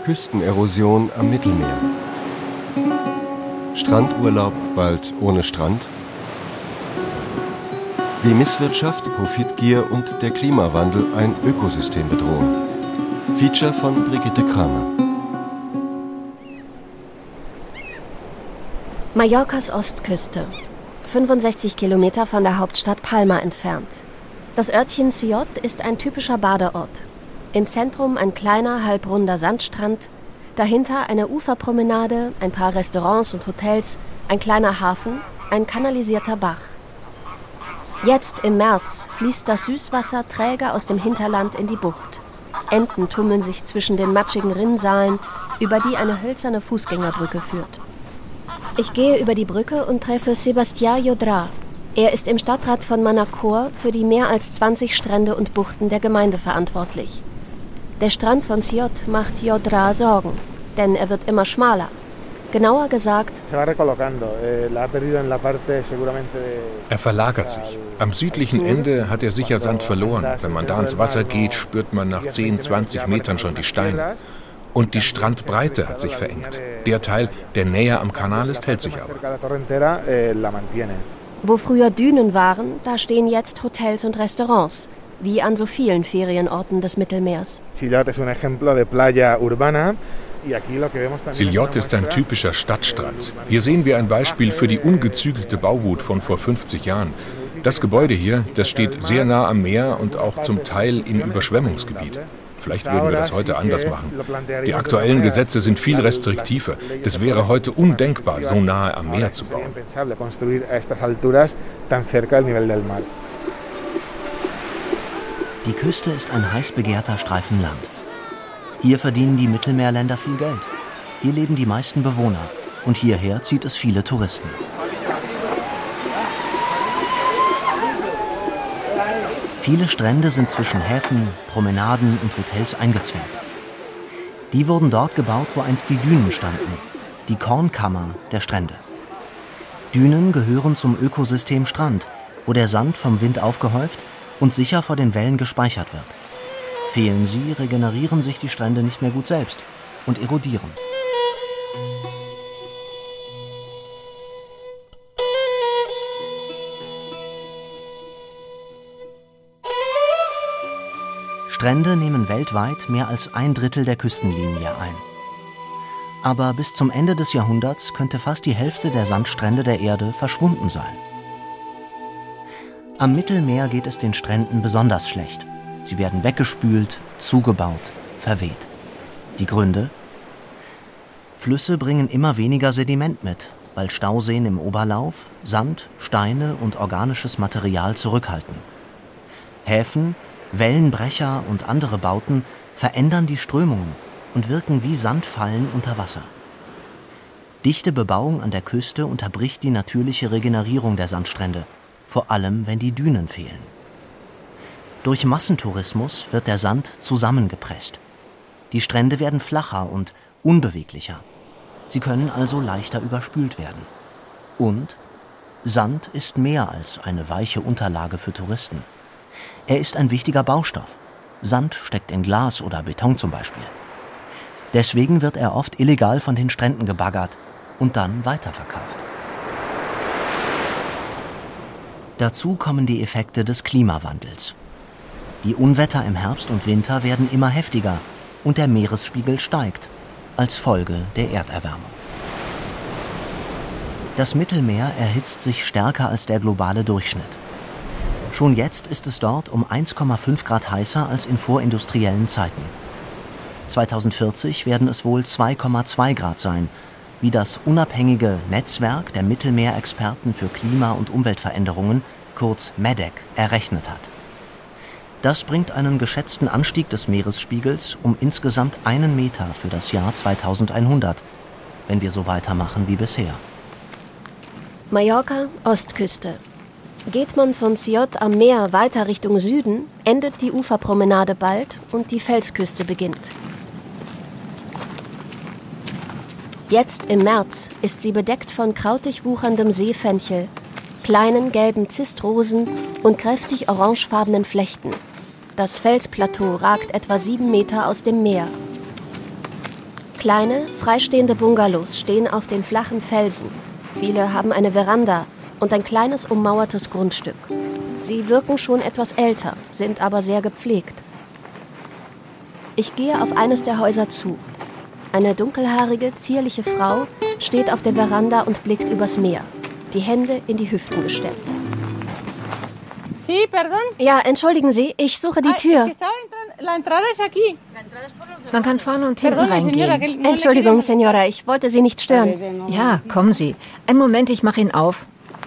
Küstenerosion am Mittelmeer. Strandurlaub bald ohne Strand. Wie Misswirtschaft, Profitgier und der Klimawandel ein Ökosystem bedrohen. Feature von Brigitte Kramer. Mallorcas Ostküste, 65 Kilometer von der Hauptstadt Palma entfernt. Das Örtchen Siot ist ein typischer Badeort. Im Zentrum ein kleiner, halbrunder Sandstrand, dahinter eine Uferpromenade, ein paar Restaurants und Hotels, ein kleiner Hafen, ein kanalisierter Bach. Jetzt im März fließt das Süßwasser träge aus dem Hinterland in die Bucht. Enten tummeln sich zwischen den matschigen Rinnsalen, über die eine hölzerne Fußgängerbrücke führt. Ich gehe über die Brücke und treffe Sebastià Llodrà. Er ist im Stadtrat von Manacor für die mehr als 20 Strände und Buchten der Gemeinde verantwortlich. Der Strand von Siot macht Llodrà Sorgen, denn er wird immer schmaler. Genauer gesagt, er verlagert sich. Am südlichen Ende hat er sicher Sand verloren. Wenn man da ins Wasser geht, spürt man nach 10, 20 Metern schon die Steine. Und die Strandbreite hat sich verengt. Der Teil, der näher am Kanal ist, hält sich aber. Wo früher Dünen waren, da stehen jetzt Hotels und Restaurants, wie an so vielen Ferienorten des Mittelmeers. Siljot ist ein typischer Stadtstrand. Hier sehen wir ein Beispiel für die ungezügelte Bauwut von vor 50 Jahren. Das Gebäude hier, das steht sehr nah am Meer und auch zum Teil im Überschwemmungsgebiet. Vielleicht würden wir das heute anders machen. Die aktuellen Gesetze sind viel restriktiver. Das wäre heute undenkbar, so nahe am Meer zu bauen. Die Küste ist ein heiß begehrter Streifen Land. Hier verdienen die Mittelmeerländer viel Geld. Hier leben die meisten Bewohner. Und hierher zieht es viele Touristen. Viele Strände sind zwischen Häfen, Promenaden und Hotels eingezwängt. Die wurden dort gebaut, wo einst die Dünen standen. Die Kornkammer der Strände. Dünen gehören zum Ökosystem Strand, wo der Sand vom Wind aufgehäuft und sicher vor den Wellen gespeichert wird. Fehlen sie, regenerieren sich die Strände nicht mehr gut selbst und erodieren. Strände nehmen weltweit mehr als 1/3 der Küstenlinie ein. Aber bis zum Ende des Jahrhunderts könnte fast die Hälfte der Sandstrände der Erde verschwunden sein. Am Mittelmeer geht es den Stränden besonders schlecht. Sie werden weggespült, zugebaut, verweht. Die Gründe? Flüsse bringen immer weniger Sediment mit, weil Stauseen im Oberlauf Sand, Steine und organisches Material zurückhalten. Häfen, Wellenbrecher und andere Bauten verändern die Strömungen und wirken wie Sandfallen unter Wasser. Dichte Bebauung an der Küste unterbricht die natürliche Regenerierung der Sandstrände, vor allem wenn die Dünen fehlen. Durch Massentourismus wird der Sand zusammengepresst. Die Strände werden flacher und unbeweglicher. Sie können also leichter überspült werden. Und Sand ist mehr als eine weiche Unterlage für Touristen. Er ist ein wichtiger Baustoff. Sand steckt in Glas oder Beton zum Beispiel. Deswegen wird er oft illegal von den Stränden gebaggert und dann weiterverkauft. Dazu kommen die Effekte des Klimawandels. Die Unwetter im Herbst und Winter werden immer heftiger und der Meeresspiegel steigt, als Folge der Erderwärmung. Das Mittelmeer erhitzt sich stärker als der globale Durchschnitt. Schon jetzt ist es dort um 1,5 Grad heißer als in vorindustriellen Zeiten. 2040 werden es wohl 2,2 Grad sein, wie das unabhängige Netzwerk der Mittelmeerexperten für Klima- und Umweltveränderungen, kurz MEDEC, errechnet hat. Das bringt einen geschätzten Anstieg des Meeresspiegels um insgesamt 1 Meter für das Jahr 2100, wenn wir so weitermachen wie bisher. Mallorca, Ostküste. Geht man von Siot am Meer weiter Richtung Süden, endet die Uferpromenade bald und die Felsküste beginnt. Jetzt im März ist sie bedeckt von krautig wucherndem Seefenchel, kleinen gelben Zistrosen und kräftig orangefarbenen Flechten. Das Felsplateau ragt etwa 7 Meter aus dem Meer. Kleine, freistehende Bungalows stehen auf den flachen Felsen. Viele haben eine Veranda und ein kleines ummauertes Grundstück. Sie wirken schon etwas älter, sind aber sehr gepflegt. Ich gehe auf eines der Häuser zu. Eine dunkelhaarige, zierliche Frau steht auf der Veranda und blickt übers Meer, die Hände in die Hüften gestemmt. Sí, perdón. Ja, entschuldigen Sie, ich suche die Tür. Man kann vorne und hinten reingehen. Entschuldigung, Senora, ich wollte Sie nicht stören. Ja, kommen Sie. Einen Moment, ich mache ihn auf.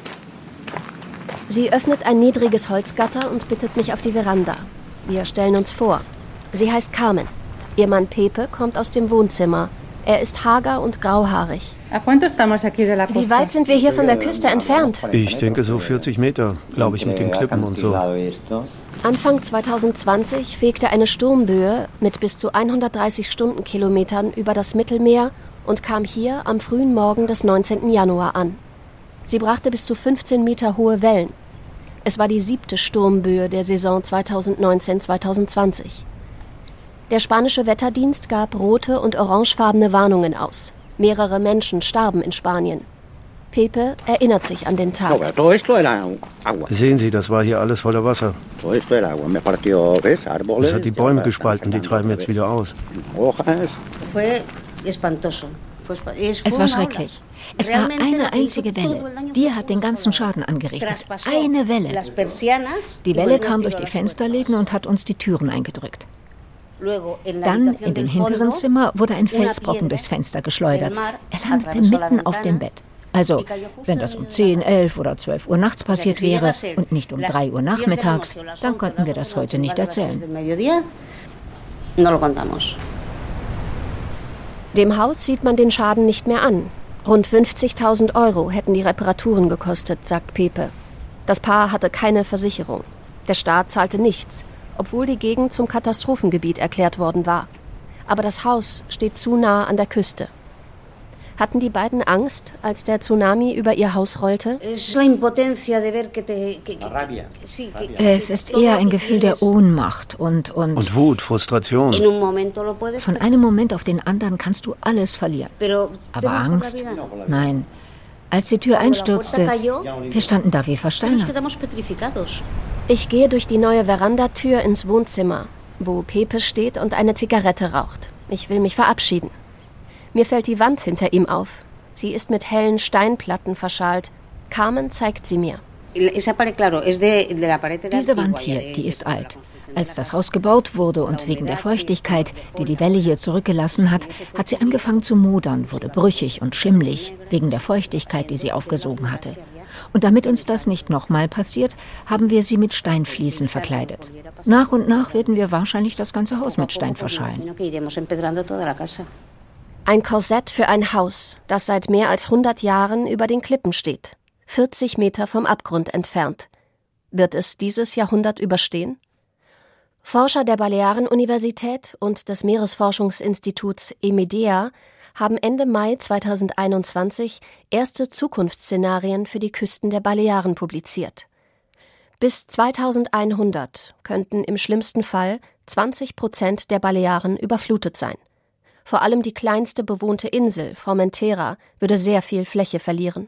Sie öffnet ein niedriges Holzgatter und bittet mich auf die Veranda. Wir stellen uns vor. Sie heißt Carmen. Ihr Mann Pepe kommt aus dem Wohnzimmer. Er ist hager und grauhaarig. Wie weit sind wir hier von der Küste entfernt? Ich denke so 40 Meter, glaube ich, mit den Klippen und so. Anfang 2020 fegte eine Sturmböe mit bis zu 130 Stundenkilometern über das Mittelmeer und kam hier am frühen Morgen des 19. Januar an. Sie brachte bis zu 15 Meter hohe Wellen. Es war die 7. Sturmböe der Saison 2019-2020. Der spanische Wetterdienst gab rote und orangefarbene Warnungen aus. Mehrere Menschen starben in Spanien. Pepe erinnert sich an den Tag. Sehen Sie, das war hier alles voller Wasser. Es hat die Bäume gespalten, die treiben jetzt wieder aus. Es war schrecklich. Es war eine einzige Welle. Die hat den ganzen Schaden angerichtet. Eine Welle. Die Welle kam durch die Fensterläden und hat uns die Türen eingedrückt. Dann in dem hinteren Zimmer wurde ein Felsbrocken durchs Fenster geschleudert. Er landete mitten auf dem Bett. Also, wenn das um 10, 11 oder 12 Uhr nachts passiert wäre und nicht um 3 Uhr nachmittags, dann konnten wir das heute nicht erzählen. Dem Haus sieht man den Schaden nicht mehr an. Rund 50.000 € hätten die Reparaturen gekostet, sagt Pepe. Das Paar hatte keine Versicherung. Der Staat zahlte nichts, obwohl die Gegend zum Katastrophengebiet erklärt worden war. Aber das Haus steht zu nah an der Küste. Hatten die beiden Angst, als der Tsunami über ihr Haus rollte? Es ist eher ein Gefühl der Ohnmacht und Wut, Frustration. Von einem Moment auf den anderen kannst du alles verlieren. Aber Angst? Nein. Als die Tür einstürzte, wir standen da wie versteinert. Ich gehe durch die neue Verandatür ins Wohnzimmer, wo Pepe steht und eine Zigarette raucht. Ich will mich verabschieden. Mir fällt die Wand hinter ihm auf. Sie ist mit hellen Steinplatten verschalt. Carmen zeigt sie mir. Diese Wand hier, die ist alt. Als das Haus gebaut wurde und wegen der Feuchtigkeit, die die Welle hier zurückgelassen hat, hat sie angefangen zu modern, wurde brüchig und schimmlig, wegen der Feuchtigkeit, die sie aufgesogen hatte. Und damit uns das nicht nochmal passiert, haben wir sie mit Steinfliesen verkleidet. Nach und nach werden wir wahrscheinlich das ganze Haus mit Stein verschalen. Ein Korsett für ein Haus, das seit mehr als 100 Jahren über den Klippen steht, 40 Meter vom Abgrund entfernt. Wird es dieses Jahrhundert überstehen? Forscher der Balearen-Universität und des Meeresforschungsinstituts EMEDEA haben Ende Mai 2021 erste Zukunftsszenarien für die Küsten der Balearen publiziert. Bis 2100 könnten im schlimmsten Fall 20% der Balearen überflutet sein. Vor allem die kleinste bewohnte Insel, Formentera, würde sehr viel Fläche verlieren.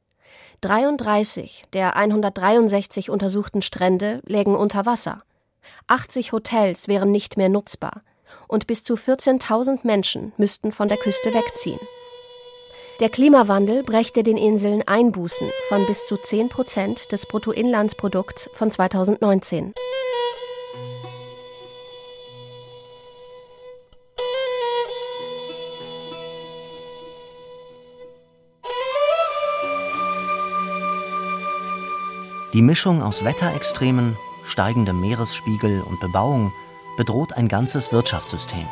33 der 163 untersuchten Strände lägen unter Wasser. 80 Hotels wären nicht mehr nutzbar. Und bis zu 14.000 Menschen müssten von der Küste wegziehen. Der Klimawandel brächte den Inseln Einbußen von bis zu 10% des Bruttoinlandsprodukts von 2019. Die Mischung aus Wetterextremen, steigendem Meeresspiegel und Bebauung bedroht ein ganzes Wirtschaftssystem.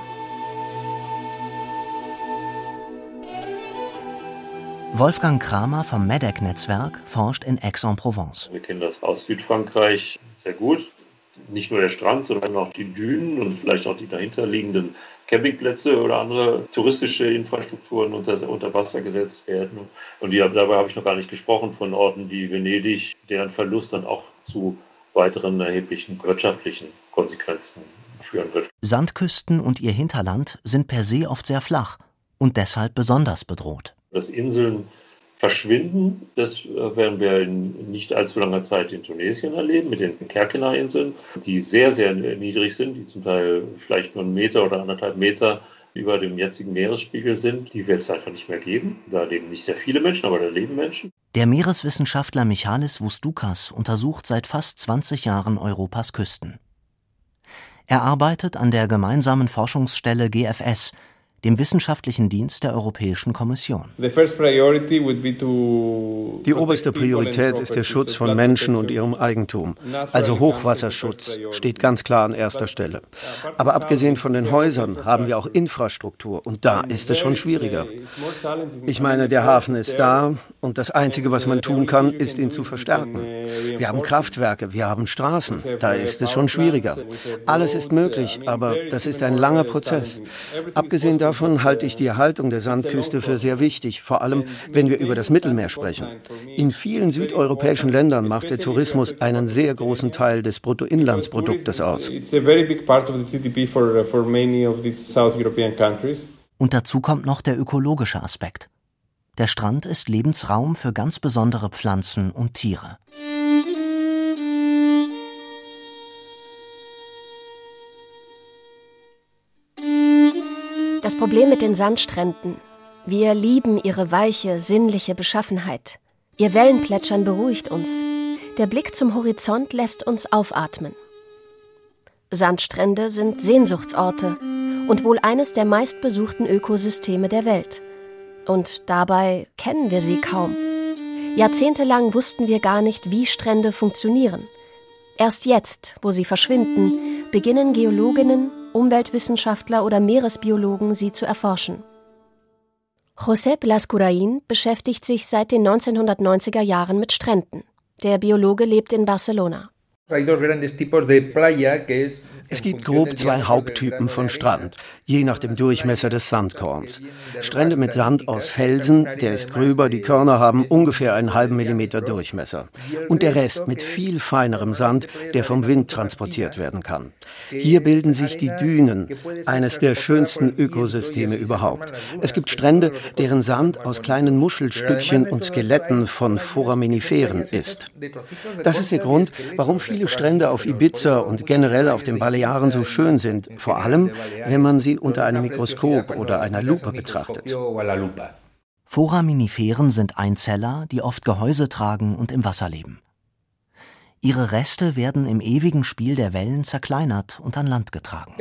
Wolfgang Kramer vom MEDEC-Netzwerk forscht in Aix-en-Provence. Wir kennen das aus Südfrankreich sehr gut. Nicht nur der Strand, sondern auch die Dünen und vielleicht auch die dahinterliegenden Campingplätze oder andere touristische Infrastrukturen unter Wasser gesetzt werden. Und dabei habe ich noch gar nicht gesprochen von Orten wie Venedig, deren Verlust dann auch zu weiteren erheblichen wirtschaftlichen Konsequenzen führen wird. Sandküsten und ihr Hinterland sind per se oft sehr flach und deshalb besonders bedroht. Dass Inseln verschwinden, das werden wir in nicht allzu langer Zeit in Tunesien erleben, mit den Kerkina-Inseln, die sehr, sehr niedrig sind, die zum Teil vielleicht nur 1 Meter oder 1,5 Meter über dem jetzigen Meeresspiegel sind. Die wird es einfach nicht mehr geben. Da leben nicht sehr viele Menschen, aber da leben Menschen. Der Meereswissenschaftler Michalis Voustoukas untersucht seit fast 20 Jahren Europas Küsten. Er arbeitet an der gemeinsamen Forschungsstelle GFS, dem wissenschaftlichen Dienst der Europäischen Kommission. Die oberste Priorität ist der Schutz von Menschen und ihrem Eigentum. Also Hochwasserschutz steht ganz klar an erster Stelle. Aber abgesehen von den Häusern haben wir auch Infrastruktur und da ist es schon schwieriger. Ich meine, der Hafen ist da und das Einzige, was man tun kann, ist ihn zu verstärken. Wir haben Kraftwerke, wir haben Straßen, da ist es schon schwieriger. Alles ist möglich, aber das ist ein langer Prozess. Abgesehen davon halte ich die Erhaltung der Sandküste für sehr wichtig, vor allem wenn wir über das Mittelmeer sprechen. In vielen südeuropäischen Ländern macht der Tourismus einen sehr großen Teil des Bruttoinlandsproduktes aus. Und dazu kommt noch der ökologische Aspekt. Der Strand ist Lebensraum für ganz besondere Pflanzen und Tiere. Das Problem mit den Sandstränden. Wir lieben ihre weiche, sinnliche Beschaffenheit. Ihr Wellenplätschern beruhigt uns. Der Blick zum Horizont lässt uns aufatmen. Sandstrände sind Sehnsuchtsorte und wohl eines der meistbesuchten Ökosysteme der Welt. Und dabei kennen wir sie kaum. Jahrzehntelang wussten wir gar nicht, wie Strände funktionieren. Erst jetzt, wo sie verschwinden, beginnen Geologinnen, Umweltwissenschaftler oder Meeresbiologen sie zu erforschen. Josep Lascurain beschäftigt sich seit den 1990er Jahren mit Stränden. Der Biologe lebt in Barcelona. Es gibt grob 2 Haupttypen von Strand, je nach dem Durchmesser des Sandkorns. Strände mit Sand aus Felsen, der ist gröber, die Körner haben ungefähr einen halben Millimeter Durchmesser. Und der Rest mit viel feinerem Sand, der vom Wind transportiert werden kann. Hier bilden sich die Dünen, eines der schönsten Ökosysteme überhaupt. Es gibt Strände, deren Sand aus kleinen Muschelstückchen und Skeletten von Foraminiferen ist. Das ist der Grund, warum viele Strände auf Ibiza und generell auf den Balearen so schön sind, vor allem, wenn man sie unter einem Mikroskop oder einer Lupe betrachtet. Foraminiferen sind Einzeller, die oft Gehäuse tragen und im Wasser leben. Ihre Reste werden im ewigen Spiel der Wellen zerkleinert und an Land getragen.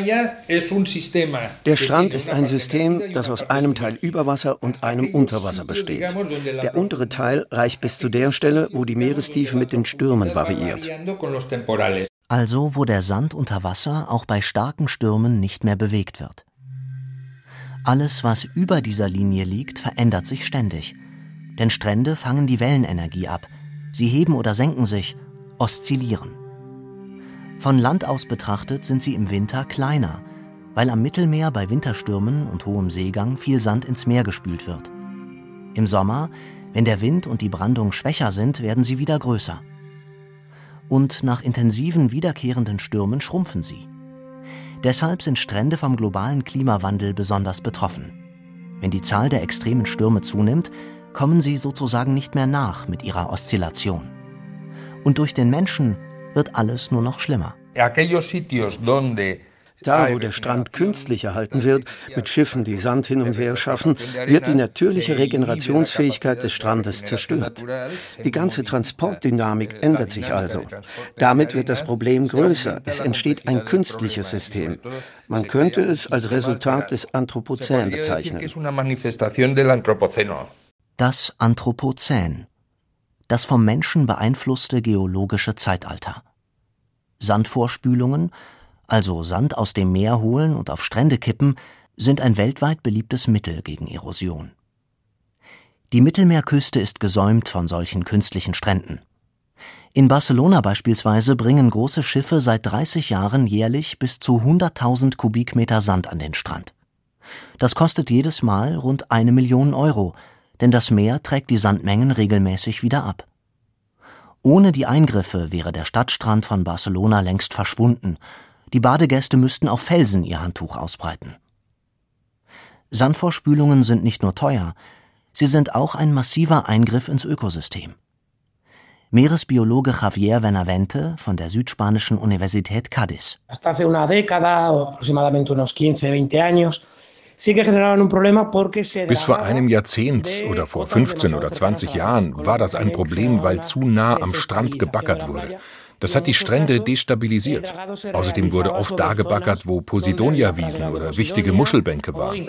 Der Strand ist ein System, das aus einem Teil über Wasser und einem unter Wasser besteht. Der untere Teil reicht bis zu der Stelle, wo die Meerestiefe mit den Stürmen variiert. Also wo der Sand unter Wasser auch bei starken Stürmen nicht mehr bewegt wird. Alles, was über dieser Linie liegt, verändert sich ständig. Denn Strände fangen die Wellenenergie ab. Sie heben oder senken sich, oszillieren. Von Land aus betrachtet sind sie im Winter kleiner, weil am Mittelmeer bei Winterstürmen und hohem Seegang viel Sand ins Meer gespült wird. Im Sommer, wenn der Wind und die Brandung schwächer sind, werden sie wieder größer. Und nach intensiven wiederkehrenden Stürmen schrumpfen sie. Deshalb sind Strände vom globalen Klimawandel besonders betroffen. Wenn die Zahl der extremen Stürme zunimmt, kommen sie sozusagen nicht mehr nach mit ihrer Oszillation. Und durch den Menschen wird alles nur noch schlimmer. Da, wo der Strand künstlich erhalten wird, mit Schiffen, die Sand hin und her schaffen, wird die natürliche Regenerationsfähigkeit des Strandes zerstört. Die ganze Transportdynamik ändert sich also. Damit wird das Problem größer. Es entsteht ein künstliches System. Man könnte es als Resultat des Anthropozän bezeichnen. Das Anthropozän, das vom Menschen beeinflusste geologische Zeitalter. Sandvorspülungen, also Sand aus dem Meer holen und auf Strände kippen, sind ein weltweit beliebtes Mittel gegen Erosion. Die Mittelmeerküste ist gesäumt von solchen künstlichen Stränden. In Barcelona beispielsweise bringen große Schiffe seit 30 Jahren jährlich bis zu 100.000 Kubikmeter Sand an den Strand. Das kostet jedes Mal rund 1 Million Euro, denn das Meer trägt die Sandmengen regelmäßig wieder ab. Ohne die Eingriffe wäre der Stadtstrand von Barcelona längst verschwunden. Die Badegäste müssten auf Felsen ihr Handtuch ausbreiten. Sandvorspülungen sind nicht nur teuer, sie sind auch ein massiver Eingriff ins Ökosystem. Meeresbiologe Javier Benavente von der südspanischen Universität Cádiz. Bis vor einem Jahrzehnt oder vor 15 oder 20 Jahren war das ein Problem, weil zu nah am Strand gebaggert wurde. Das hat die Strände destabilisiert. Außerdem wurde oft da gebaggert, wo Posidonia-Wiesen oder wichtige Muschelbänke waren.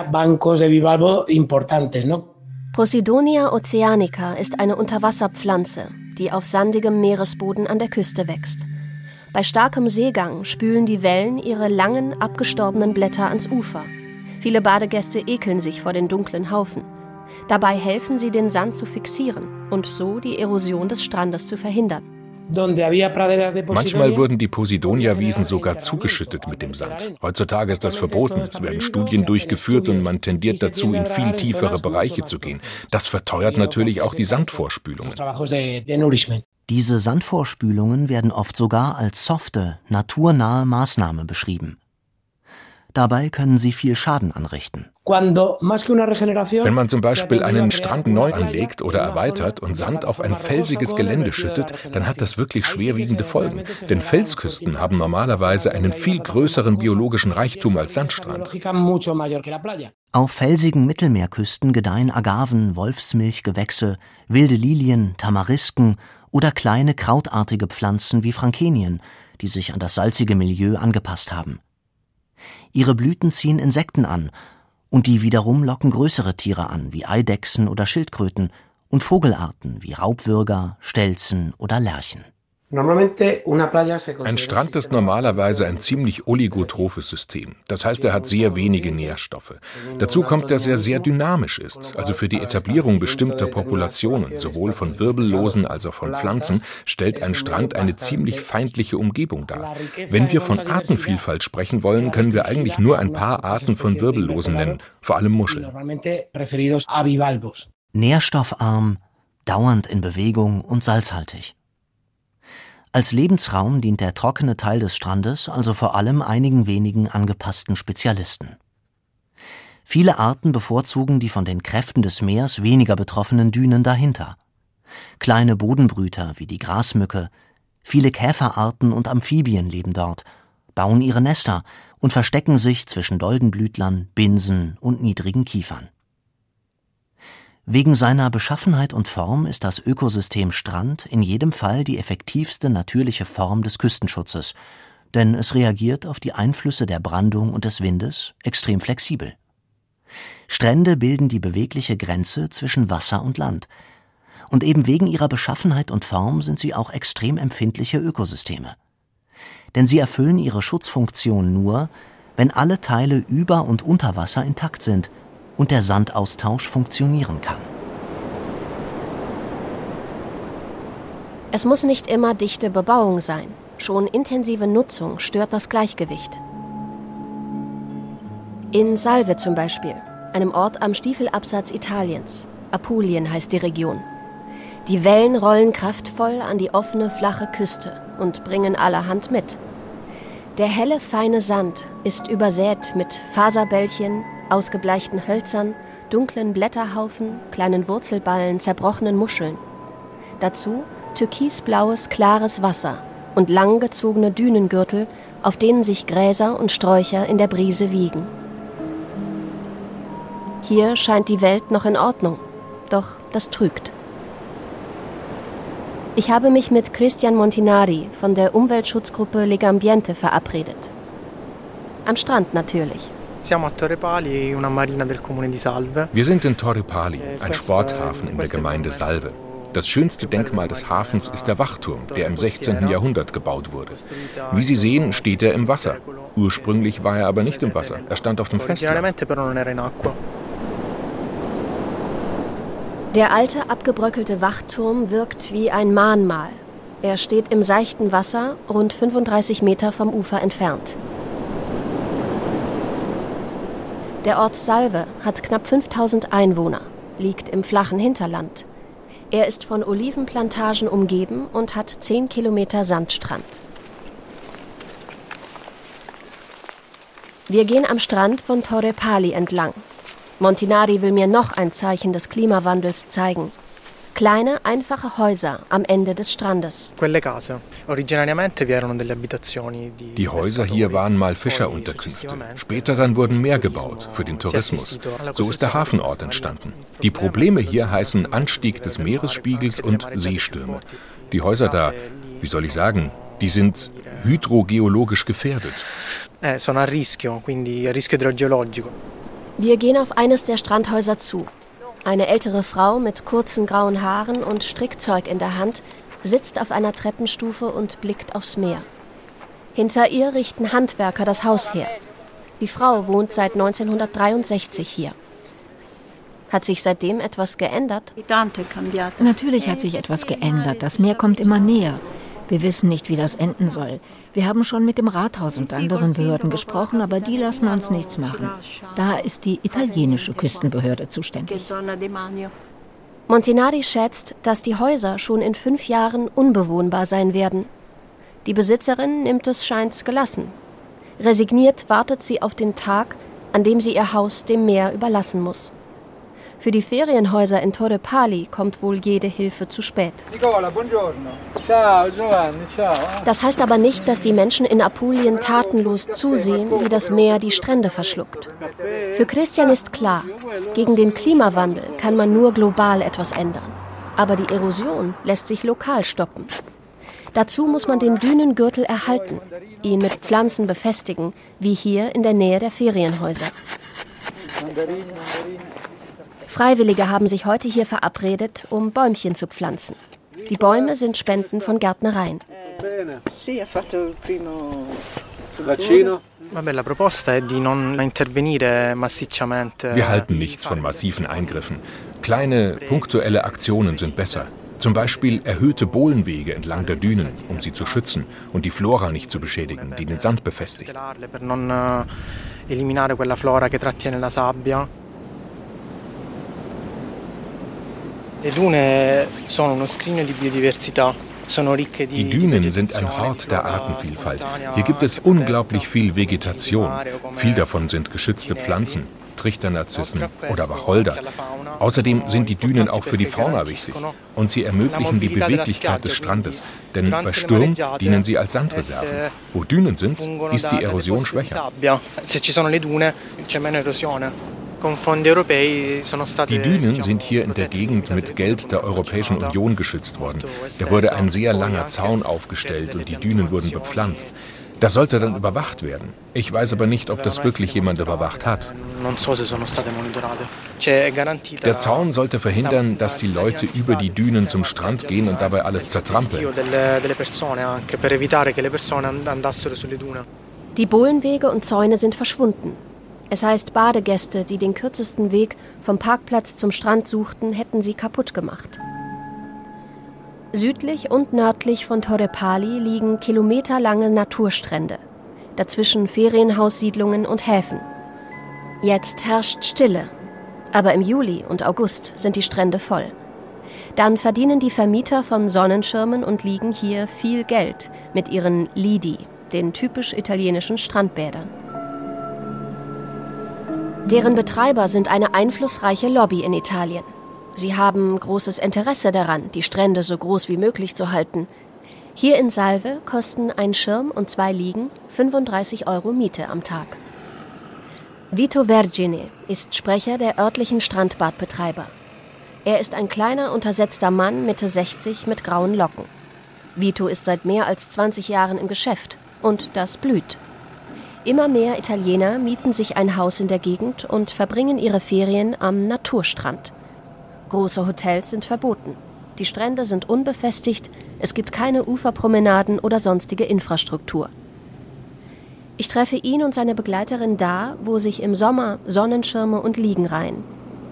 Posidonia oceanica ist eine Unterwasserpflanze, die auf sandigem Meeresboden an der Küste wächst. Bei starkem Seegang spülen die Wellen ihre langen, abgestorbenen Blätter ans Ufer. Viele Badegäste ekeln sich vor den dunklen Haufen. Dabei helfen sie, den Sand zu fixieren und so die Erosion des Strandes zu verhindern. Manchmal wurden die Posidonia-Wiesen sogar zugeschüttet mit dem Sand. Heutzutage ist das verboten. Es werden Studien durchgeführt und man tendiert dazu, in viel tiefere Bereiche zu gehen. Das verteuert natürlich auch die Sandvorspülungen. Diese Sandvorspülungen werden oft sogar als softe, naturnahe Maßnahme beschrieben. Dabei können sie viel Schaden anrichten. Wenn man zum Beispiel einen Strand neu anlegt oder erweitert und Sand auf ein felsiges Gelände schüttet, dann hat das wirklich schwerwiegende Folgen. Denn Felsküsten haben normalerweise einen viel größeren biologischen Reichtum als Sandstrand. Auf felsigen Mittelmeerküsten gedeihen Agaven, Wolfsmilchgewächse, wilde Lilien, Tamarisken oder kleine krautartige Pflanzen wie Frankenien, die sich an das salzige Milieu angepasst haben. Ihre Blüten ziehen Insekten an und die wiederum locken größere Tiere an, wie Eidechsen oder Schildkröten und Vogelarten wie Raubwürger, Stelzen oder Lerchen. Ein Strand ist normalerweise ein ziemlich oligotrophes System. Das heißt, er hat sehr wenige Nährstoffe. Dazu kommt, dass er sehr dynamisch ist. Also für die Etablierung bestimmter Populationen, sowohl von Wirbellosen als auch von Pflanzen, stellt ein Strand eine ziemlich feindliche Umgebung dar. Wenn wir von Artenvielfalt sprechen wollen, können wir eigentlich nur ein paar Arten von Wirbellosen nennen, vor allem Muscheln. Nährstoffarm, dauernd in Bewegung und salzhaltig. Als Lebensraum dient der trockene Teil des Strandes also vor allem einigen wenigen angepassten Spezialisten. Viele Arten bevorzugen die von den Kräften des Meers weniger betroffenen Dünen dahinter. Kleine Bodenbrüter wie die Grasmücke, viele Käferarten und Amphibien leben dort, bauen ihre Nester und verstecken sich zwischen Doldenblütlern, Binsen und niedrigen Kiefern. Wegen seiner Beschaffenheit und Form ist das Ökosystem Strand in jedem Fall die effektivste natürliche Form des Küstenschutzes, denn es reagiert auf die Einflüsse der Brandung und des Windes extrem flexibel. Strände bilden die bewegliche Grenze zwischen Wasser und Land. Und eben wegen ihrer Beschaffenheit und Form sind sie auch extrem empfindliche Ökosysteme. Denn sie erfüllen ihre Schutzfunktion nur, wenn alle Teile über und unter Wasser intakt sind und der Sandaustausch funktionieren kann. Es muss nicht immer dichte Bebauung sein. Schon intensive Nutzung stört das Gleichgewicht. In Salve zum Beispiel, einem Ort am Stiefelabsatz Italiens. Apulien heißt die Region. Die Wellen rollen kraftvoll an die offene, flache Küste und bringen allerhand mit. Der helle, feine Sand ist übersät mit Faserbällchen, ausgebleichten Hölzern, dunklen Blätterhaufen, kleinen Wurzelballen, zerbrochenen Muscheln. Dazu türkisblaues, klares Wasser und langgezogene Dünengürtel, auf denen sich Gräser und Sträucher in der Brise wiegen. Hier scheint die Welt noch in Ordnung, doch das trügt. Ich habe mich mit Cristian Montinari von der Umweltschutzgruppe Legambiente verabredet. Am Strand natürlich. Wir sind in Torre Pali, ein Sporthafen in der Gemeinde Salve. Das schönste Denkmal des Hafens ist der Wachturm, der im 16. Jahrhundert gebaut wurde. Wie Sie sehen, steht er im Wasser. Ursprünglich war er aber nicht im Wasser, er stand auf dem Festland. Der alte, abgebröckelte Wachturm wirkt wie ein Mahnmal. Er steht im seichten Wasser, rund 35 Meter vom Ufer entfernt. Der Ort Salve hat knapp 5000 Einwohner, liegt im flachen Hinterland. Er ist von Olivenplantagen umgeben und hat 10 Kilometer Sandstrand. Wir gehen am Strand von Torre Pali entlang. Montinari will mir noch ein Zeichen des Klimawandels zeigen. Kleine, einfache Häuser am Ende des Strandes. Die Häuser hier waren mal Fischerunterkünfte. Später dann wurden mehr gebaut für den Tourismus. So ist der Hafenort entstanden. Die Probleme hier heißen Anstieg des Meeresspiegels und Seestürme. Die Häuser da, wie soll ich sagen, die sind hydrogeologisch gefährdet. Wir gehen auf eines der Strandhäuser zu. Eine ältere Frau mit kurzen grauen Haaren und Strickzeug in der Hand sitzt auf einer Treppenstufe und blickt aufs Meer. Hinter ihr richten Handwerker das Haus her. Die Frau wohnt seit 1963 hier. Hat sich seitdem etwas geändert? Natürlich hat sich etwas geändert. Das Meer kommt immer näher. Wir wissen nicht, wie das enden soll. Wir haben schon mit dem Rathaus und anderen Behörden gesprochen, aber die lassen uns nichts machen. Da ist die italienische Küstenbehörde zuständig. Montinari schätzt, dass die Häuser schon in 5 Jahren unbewohnbar sein werden. Die Besitzerin nimmt es scheins gelassen. Resigniert wartet sie auf den Tag, an dem sie ihr Haus dem Meer überlassen muss. Für die Ferienhäuser in Torre Pali kommt wohl jede Hilfe zu spät. Das heißt aber nicht, dass die Menschen in Apulien tatenlos zusehen, wie das Meer die Strände verschluckt. Für Christian ist klar, gegen den Klimawandel kann man nur global etwas ändern. Aber die Erosion lässt sich lokal stoppen. Dazu muss man den Dünengürtel erhalten, ihn mit Pflanzen befestigen, wie hier in der Nähe der Ferienhäuser. Freiwillige haben sich heute hier verabredet, um Bäumchen zu pflanzen. Die Bäume sind Spenden von Gärtnereien. Wir halten nichts von massiven Eingriffen. Kleine, punktuelle Aktionen sind besser. Zum Beispiel erhöhte Bohlenwege entlang der Dünen, um sie zu schützen und die Flora nicht zu beschädigen, die den Sand befestigt. Die Dünen sind ein Hort der Artenvielfalt. Hier gibt es unglaublich viel Vegetation. Viel davon sind geschützte Pflanzen, Trichternarzissen oder Wacholder. Außerdem sind die Dünen auch für die Fauna wichtig. Und sie ermöglichen die Beweglichkeit des Strandes. Denn bei Sturm dienen sie als Sandreserven. Wo Dünen sind, ist die Erosion schwächer. Die Dünen sind hier in der Gegend mit Geld der Europäischen Union geschützt worden. Da wurde ein sehr langer Zaun aufgestellt und die Dünen wurden bepflanzt. Das sollte dann überwacht werden. Ich weiß aber nicht, ob das wirklich jemand überwacht hat. Der Zaun sollte verhindern, dass die Leute über die Dünen zum Strand gehen und dabei alles zertrampeln. Die Bohlenwege und Zäune sind verschwunden. Es heißt, Badegäste, die den kürzesten Weg vom Parkplatz zum Strand suchten, hätten sie kaputt gemacht. Südlich und nördlich von Torre Pali liegen kilometerlange Naturstrände. Dazwischen Ferienhaussiedlungen und Häfen. Jetzt herrscht Stille. Aber im Juli und August sind die Strände voll. Dann verdienen die Vermieter von Sonnenschirmen und Liegen hier viel Geld mit ihren Lidi, den typisch italienischen Strandbädern. Deren Betreiber sind eine einflussreiche Lobby in Italien. Sie haben großes Interesse daran, die Strände so groß wie möglich zu halten. Hier in Salve kosten ein Schirm und 2 Liegen 35 € Miete am Tag. Vito Vergine ist Sprecher der örtlichen Strandbadbetreiber. Er ist ein kleiner, untersetzter Mann, Mitte 60, mit grauen Locken. Vito ist seit mehr als 20 Jahren im Geschäft und das blüht. Immer mehr Italiener mieten sich ein Haus in der Gegend und verbringen ihre Ferien am Naturstrand. Große Hotels sind verboten. Die Strände sind unbefestigt, es gibt keine Uferpromenaden oder sonstige Infrastruktur. Ich treffe ihn und seine Begleiterin da, wo sich im Sommer Sonnenschirme und Liegen reihen.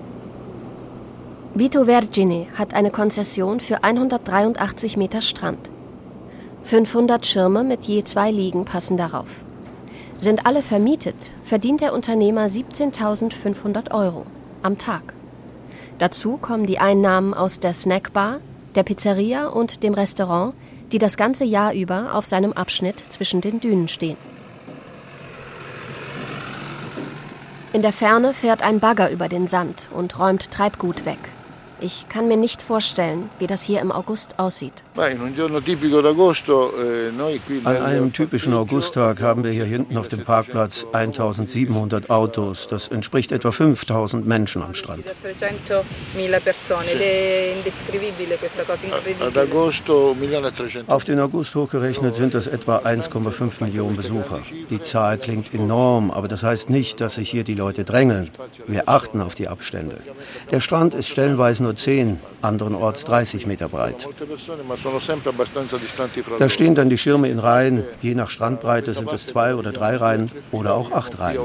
Vito Vergine hat eine Konzession für 183 Meter Strand. 500 Schirme mit je 2 Liegen passen darauf. Sind alle vermietet, verdient der Unternehmer 17.500 € am Tag. Dazu kommen die Einnahmen aus der Snackbar, der Pizzeria und dem Restaurant, die das ganze Jahr über auf seinem Abschnitt zwischen den Dünen stehen. In der Ferne fährt ein Bagger über den Sand und räumt Treibgut weg. Ich kann mir nicht vorstellen, wie das hier im August aussieht. An einem typischen Augusttag haben wir hier hinten auf dem Parkplatz 1700 Autos. Das entspricht etwa 5000 Menschen am Strand. Auf den August hochgerechnet sind das etwa 1,5 Millionen Besucher. Die Zahl klingt enorm, aber das heißt nicht, dass sich hier die Leute drängeln. Wir achten auf die Abstände. Der Strand ist stellenweise nur 10, anderenorts 30 Meter breit. Da stehen dann die Schirme in Reihen. Je nach Strandbreite sind es 2 oder 3 Reihen oder auch 8 Reihen.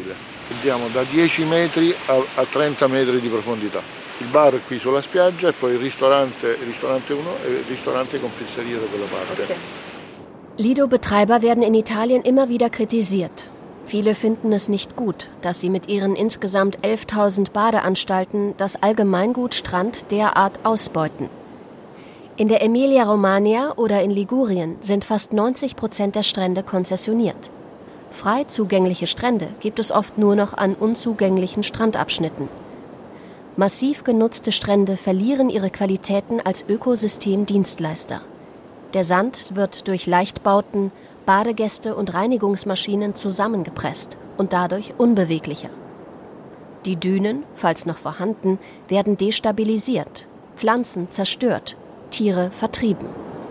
Il bar qui sulla spiaggia e poi il ristorante 1 e il ristorante con pizzeria da quella parte. Lido-Betreiber werden in Italien immer wieder kritisiert. Viele finden es nicht gut, dass sie mit ihren insgesamt 11.000 Badeanstalten das Allgemeingut Strand derart ausbeuten. In der Emilia-Romagna oder in Ligurien sind fast 90% der Strände konzessioniert. Frei zugängliche Strände gibt es oft nur noch an unzugänglichen Strandabschnitten. Massiv genutzte Strände verlieren ihre Qualitäten als Ökosystemdienstleister. Der Sand wird durch Leichtbauten, Badegäste und Reinigungsmaschinen zusammengepresst und dadurch unbeweglicher. Die Dünen, falls noch vorhanden, werden destabilisiert, Pflanzen zerstört, Tiere vertrieben.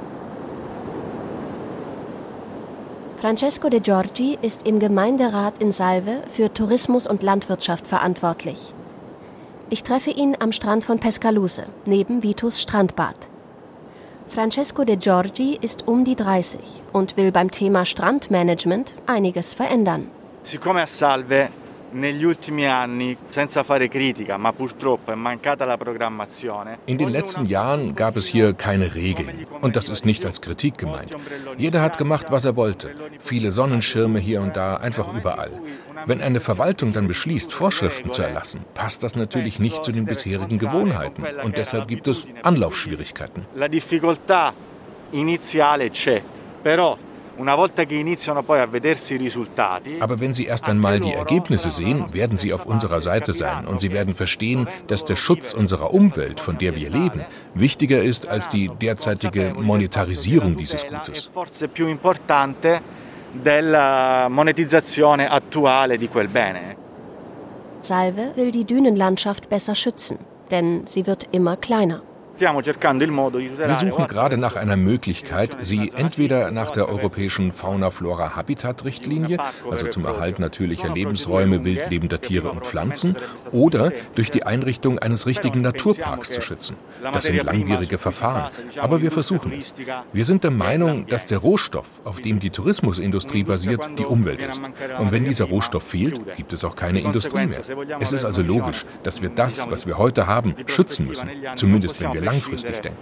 Francesco De Giorgi ist im Gemeinderat in Salve für Tourismus und Landwirtschaft verantwortlich. Ich treffe ihn am Strand von Pescaluse, neben Vitos Strandbad. Francesco De Giorgi ist um die 30 und will beim Thema Strandmanagement einiges verändern. Siccome a Salve negli ultimi anni, senza fare critica, ma purtroppo è mancata la programmazione. In den letzten Jahren gab es hier keine Regeln. Und das ist nicht als Kritik gemeint. Jeder hat gemacht, was er wollte. Viele Sonnenschirme hier und da, einfach überall. Wenn eine Verwaltung dann beschließt, Vorschriften zu erlassen, passt das natürlich nicht zu den bisherigen Gewohnheiten. Und deshalb gibt es Anlaufschwierigkeiten. La difficoltà iniziale c'è, però una volta che iniziano poi a vedersi i risultati. Aber wenn Sie erst einmal die Ergebnisse sehen, werden Sie auf unserer Seite sein und Sie werden verstehen, dass der Schutz unserer Umwelt, von der wir leben, wichtiger ist als die derzeitige Monetarisierung dieses Gutes. Forse più importante della monetizzazione attuale di quel bene. Salve will die Dünenlandschaft besser schützen, denn sie wird immer kleiner. Wir suchen gerade nach einer Möglichkeit, sie entweder nach der europäischen Fauna-Flora-Habitat-Richtlinie, also zum Erhalt natürlicher Lebensräume wildlebender Tiere und Pflanzen, oder durch die Einrichtung eines richtigen Naturparks zu schützen. Das sind langwierige Verfahren, aber wir versuchen es. Wir sind der Meinung, dass der Rohstoff, auf dem die Tourismusindustrie basiert, die Umwelt ist. Und wenn dieser Rohstoff fehlt, gibt es auch keine Industrie mehr. Es ist also logisch, dass wir das, was wir heute haben, schützen müssen, zumindest wenn wir langfristig denken.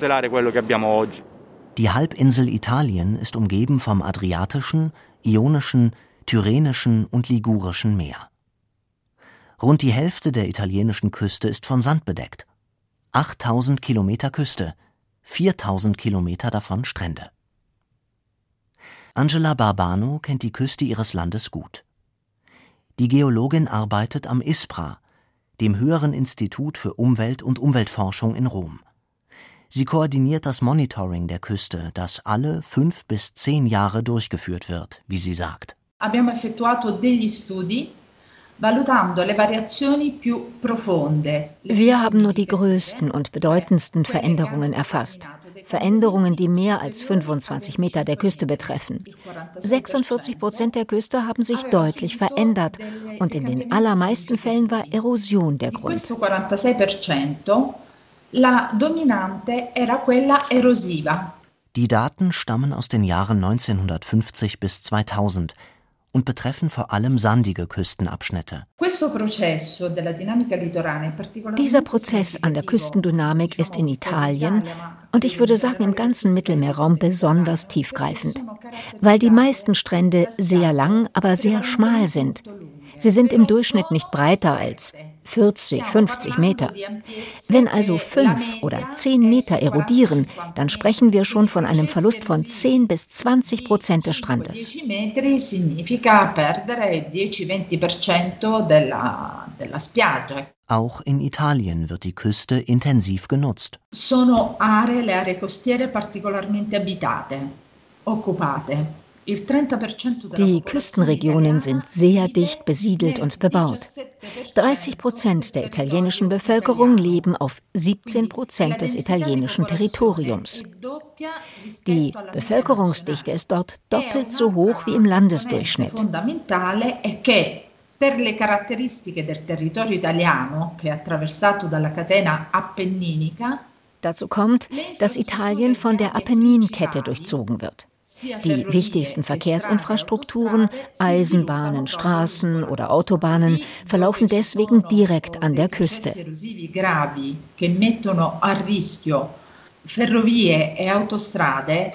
Die Halbinsel Italien ist umgeben vom Adriatischen, Ionischen, Tyrrhenischen und Ligurischen Meer. Rund die Hälfte der italienischen Küste ist von Sand bedeckt. 8000 Kilometer Küste, 4000 Kilometer davon Strände. Angela Barbano kennt die Küste ihres Landes gut. Die Geologin arbeitet am ISPRA, dem Höheren Institut für Umwelt und Umweltforschung in Rom. Sie koordiniert das Monitoring der Küste, das alle 5 bis 10 Jahre durchgeführt wird, wie sie sagt. Abbiamo effettuato degli studi valutando le variazioni più profonde. Wir haben nur die größten und bedeutendsten Veränderungen erfasst. Veränderungen, die mehr als 25 Meter der Küste betreffen. 46% der Küste haben sich deutlich verändert und in den allermeisten Fällen war Erosion der Grund. Die Daten stammen aus den Jahren 1950 bis 2000 und betreffen vor allem sandige Küstenabschnitte. Dieser Prozess an der Küstendynamik ist in Italien und ich würde sagen im ganzen Mittelmeerraum besonders tiefgreifend, weil die meisten Strände sehr lang, aber sehr schmal sind. Sie sind im Durchschnitt nicht breiter als 40, 50 Meter. Wenn also 5 oder 10 Meter erodieren, dann sprechen wir schon von einem Verlust von 10 bis 20% des Strandes. Auch in Italien wird die Küste intensiv genutzt. Sono aree, le aree costiere particolarmente abitate, occupate. Die Küstenregionen sind sehr dicht besiedelt und bebaut. 30% der italienischen Bevölkerung leben auf 17% des italienischen Territoriums. Die Bevölkerungsdichte ist dort doppelt so hoch wie im Landesdurchschnitt. Per le caratteristiche del territorio italiano, che è attraversato dalla catena appenninica, dazu kommt, dass Italien von der Apenninkette durchzogen wird. Die wichtigsten Verkehrsinfrastrukturen, Eisenbahnen, Straßen oder Autobahnen, verlaufen deswegen direkt an der Küste. Ferrovie e autostrade.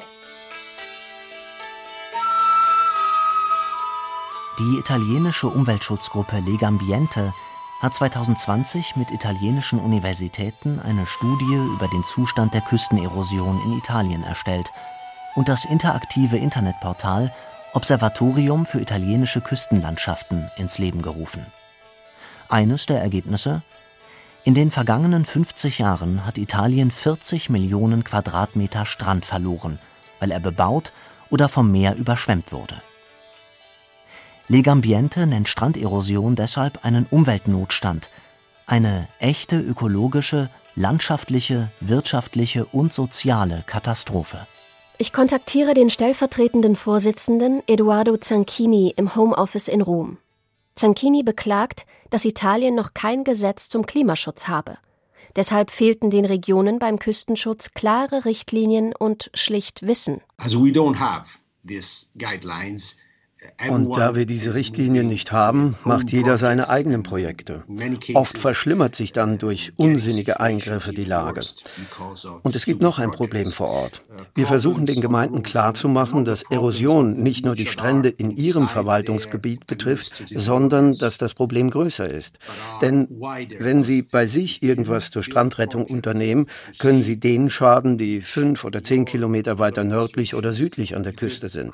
Die italienische Umweltschutzgruppe Legambiente hat 2020 mit italienischen Universitäten eine Studie über den Zustand der Küstenerosion in Italien erstellt und das interaktive Internetportal Observatorium für italienische Küstenlandschaften ins Leben gerufen. Eines der Ergebnisse: In den vergangenen 50 Jahren hat Italien 40 Millionen Quadratmeter Strand verloren, weil er bebaut oder vom Meer überschwemmt wurde. Legambiente nennt Stranderosion deshalb einen Umweltnotstand, eine echte ökologische, landschaftliche, wirtschaftliche und soziale Katastrophe. Ich kontaktiere den stellvertretenden Vorsitzenden Edoardo Zanchini im Homeoffice in Rom. Zanchini beklagt, dass Italien noch kein Gesetz zum Klimaschutz habe. Deshalb fehlten den Regionen beim Küstenschutz klare Richtlinien und schlicht Wissen. Also we don't have these guidelines. Und da wir diese Richtlinien nicht haben, macht jeder seine eigenen Projekte. Oft verschlimmert sich dann durch unsinnige Eingriffe die Lage. Und es gibt noch ein Problem vor Ort. Wir versuchen den Gemeinden klarzumachen, dass Erosion nicht nur die Strände in ihrem Verwaltungsgebiet betrifft, sondern dass das Problem größer ist. Denn wenn sie bei sich irgendwas zur Strandrettung unternehmen, können sie denen schaden, die 5 oder 10 Kilometer weiter nördlich oder südlich an der Küste sind.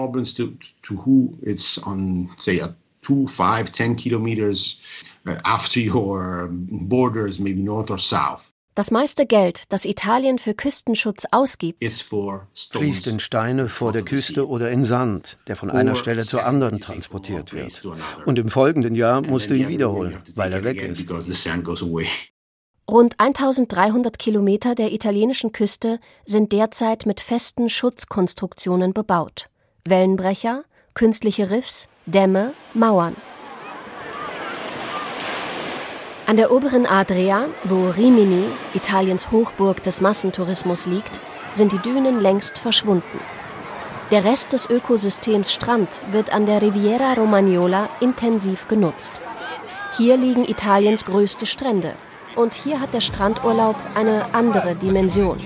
It's on, say, 2, 5, 10 kilometers after your borders, maybe north or south. Das meiste Geld, das Italien für Küstenschutz ausgibt, fließt in Steine vor der Küste oder in Sand, der von einer Stelle zur anderen transportiert wird. Und im folgenden Jahr musst du ihn wiederholen, weil er weg ist. Rund 1300 Kilometer der italienischen Küste sind derzeit mit festen Schutzkonstruktionen bebaut. Wellenbrecher, künstliche Riffs, Dämme, Mauern. An der oberen Adria, wo Rimini, Italiens Hochburg des Massentourismus, liegt, sind die Dünen längst verschwunden. Der Rest des Ökosystems Strand wird an der Riviera Romagnola intensiv genutzt. Hier liegen Italiens größte Strände. Und hier hat der Strandurlaub eine andere Dimension.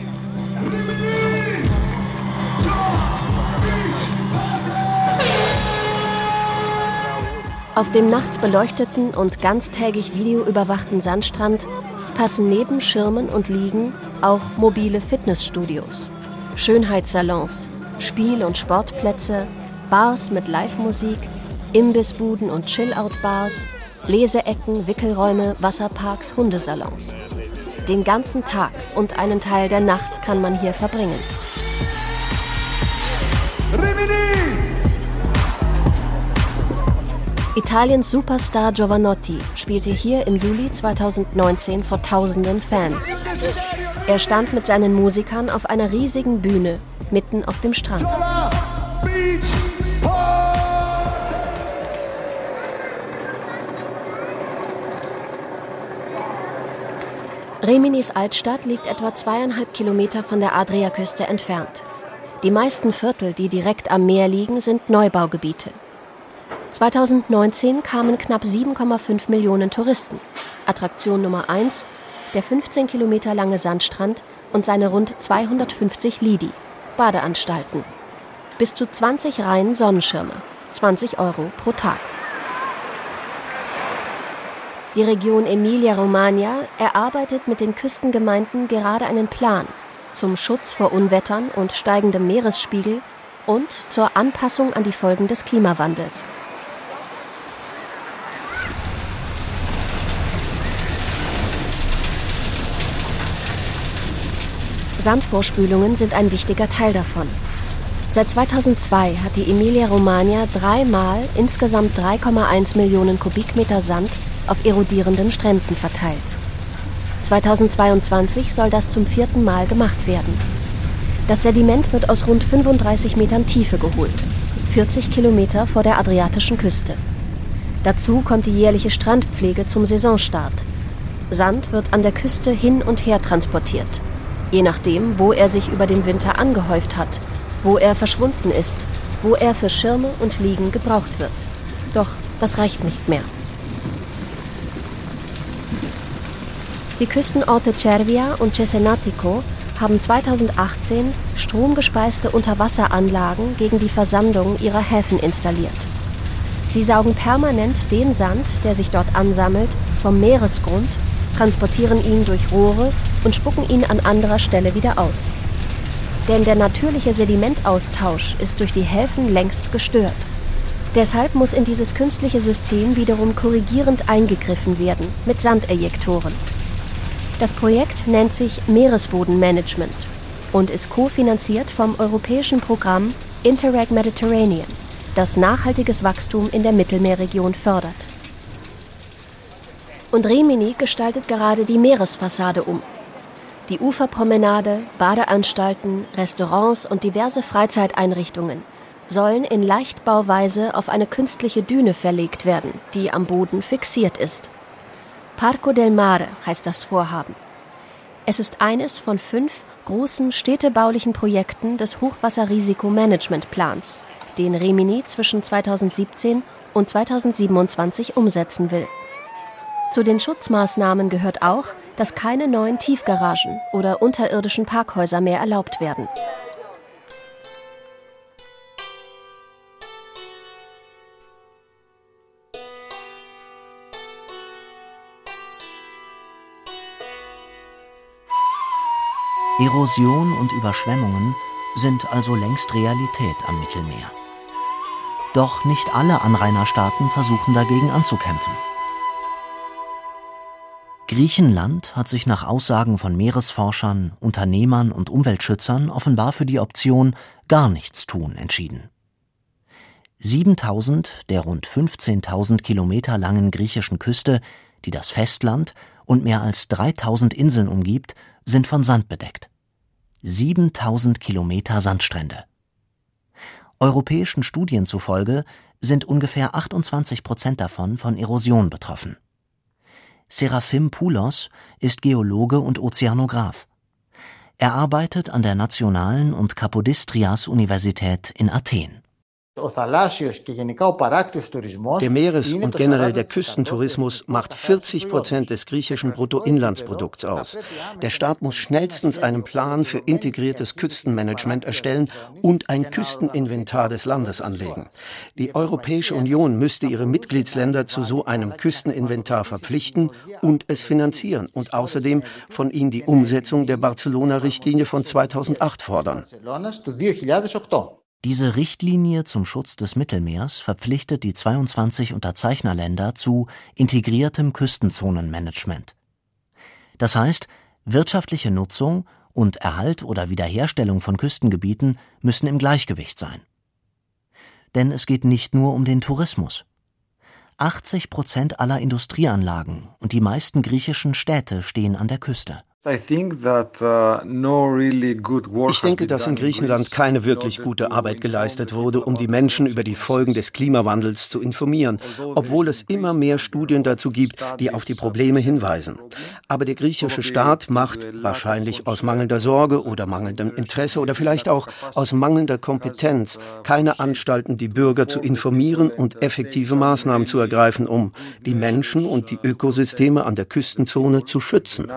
Auf dem nachts beleuchteten und ganztägig videoüberwachten Sandstrand passen neben Schirmen und Liegen auch mobile Fitnessstudios, Schönheitssalons, Spiel- und Sportplätze, Bars mit Live-Musik, Imbissbuden und Chill-Out-Bars, Leseecken, Wickelräume, Wasserparks, Hundesalons. Den ganzen Tag und einen Teil der Nacht kann man hier verbringen. Italiens Superstar Jovanotti spielte hier im Juli 2019 vor tausenden Fans. Er stand mit seinen Musikern auf einer riesigen Bühne mitten auf dem Strand. Riminis Altstadt liegt etwa 2,5 Kilometer von der Adriaküste entfernt. Die meisten Viertel, die direkt am Meer liegen, sind Neubaugebiete. 2019 kamen knapp 7,5 Millionen Touristen. Attraktion Nummer 1, der 15 Kilometer lange Sandstrand und seine rund 250 Lidi, Badeanstalten. Bis zu 20 Reihen Sonnenschirme, 20 € pro Tag. Die Region Emilia-Romagna erarbeitet mit den Küstengemeinden gerade einen Plan zum Schutz vor Unwettern und steigendem Meeresspiegel und zur Anpassung an die Folgen des Klimawandels. Sandvorspülungen sind ein wichtiger Teil davon. Seit 2002 hat die Emilia-Romagna 3-mal insgesamt 3,1 Millionen Kubikmeter Sand auf erodierenden Stränden verteilt. 2022 soll das zum 4. Mal gemacht werden. Das Sediment wird aus rund 35 Metern Tiefe geholt, 40 Kilometer vor der adriatischen Küste. Dazu kommt die jährliche Strandpflege zum Saisonstart. Sand wird an der Küste hin und her transportiert, je nachdem, wo er sich über den Winter angehäuft hat, wo er verschwunden ist, wo er für Schirme und Liegen gebraucht wird. Doch das reicht nicht mehr. Die Küstenorte Cervia und Cesenatico haben 2018 stromgespeiste Unterwasseranlagen gegen die Versandung ihrer Häfen installiert. Sie saugen permanent den Sand, der sich dort ansammelt, vom Meeresgrund, transportieren ihn durch Rohre und spucken ihn an anderer Stelle wieder aus. Denn der natürliche Sedimentaustausch ist durch die Häfen längst gestört. Deshalb muss in dieses künstliche System wiederum korrigierend eingegriffen werden mit Sandejektoren. Das Projekt nennt sich Meeresbodenmanagement und ist kofinanziert vom europäischen Programm Interreg Mediterranean, das nachhaltiges Wachstum in der Mittelmeerregion fördert. Und Rimini gestaltet gerade die Meeresfassade um. Die Uferpromenade, Badeanstalten, Restaurants und diverse Freizeiteinrichtungen sollen in Leichtbauweise auf eine künstliche Düne verlegt werden, die am Boden fixiert ist. Parco del Mare heißt das Vorhaben. Es ist eines von 5 großen städtebaulichen Projekten des Hochwasserrisikomanagementplans, den Rimini zwischen 2017 und 2027 umsetzen will. Zu den Schutzmaßnahmen gehört auch, dass keine neuen Tiefgaragen oder unterirdischen Parkhäuser mehr erlaubt werden. Erosion und Überschwemmungen sind also längst Realität am Mittelmeer. Doch nicht alle Anrainerstaaten versuchen dagegen anzukämpfen. Griechenland hat sich nach Aussagen von Meeresforschern, Unternehmern und Umweltschützern offenbar für die Option gar nichts tun entschieden. 7.000 der rund 15.000 Kilometer langen griechischen Küste, die das Festland und mehr als 3.000 Inseln umgibt, sind von Sand bedeckt. 7.000 Kilometer Sandstrände. Europäischen Studien zufolge sind ungefähr 28% davon von Erosion betroffen. Serafim Poulos ist Geologe und Ozeanograph. Er arbeitet an der Nationalen und Kapodistrias-Universität in Athen. Der Meeres- und generell der Küstentourismus macht 40% des griechischen Bruttoinlandsprodukts aus. Der Staat muss schnellstens einen Plan für integriertes Küstenmanagement erstellen und ein Küsteninventar des Landes anlegen. Die Europäische Union müsste ihre Mitgliedsländer zu so einem Küsteninventar verpflichten und es finanzieren und außerdem von ihnen die Umsetzung der Barcelona-Richtlinie von 2008 fordern. Diese Richtlinie zum Schutz des Mittelmeers verpflichtet die 22 Unterzeichnerländer zu integriertem Küstenzonenmanagement. Das heißt, wirtschaftliche Nutzung und Erhalt oder Wiederherstellung von Küstengebieten müssen im Gleichgewicht sein. Denn es geht nicht nur um den Tourismus. 80% aller Industrieanlagen und die meisten griechischen Städte stehen an der Küste. Ich denke, dass in Griechenland keine wirklich gute Arbeit geleistet wurde, um die Menschen über die Folgen des Klimawandels zu informieren, obwohl es immer mehr Studien dazu gibt, die auf die Probleme hinweisen. Aber der griechische Staat macht, wahrscheinlich aus mangelnder Sorge oder mangelndem Interesse oder vielleicht auch aus mangelnder Kompetenz, keine Anstalten, die Bürger zu informieren und effektive Maßnahmen zu ergreifen, um die Menschen und die Ökosysteme an der Küstenzone zu schützen.